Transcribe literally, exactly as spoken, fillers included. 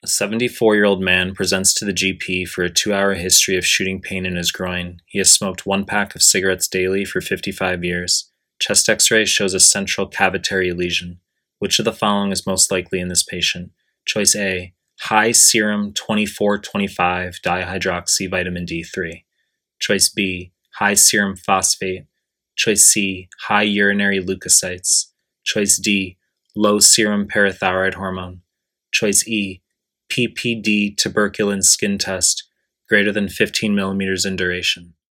A seventy-four-year-old man presents to the G P for a two-hour history of shooting pain in his groin. He has smoked one pack of cigarettes daily for fifty-five years. Chest x-ray shows a central cavitary lesion. Which of the following is most likely in this patient? Choice A, high serum twenty-four twenty-five dihydroxy vitamin D three. Choice B, high serum phosphate. Choice C, high urinary leukocytes. Choice D, low serum parathyroid hormone. Choice E, P P D tuberculin skin test greater than fifteen millimeters in duration.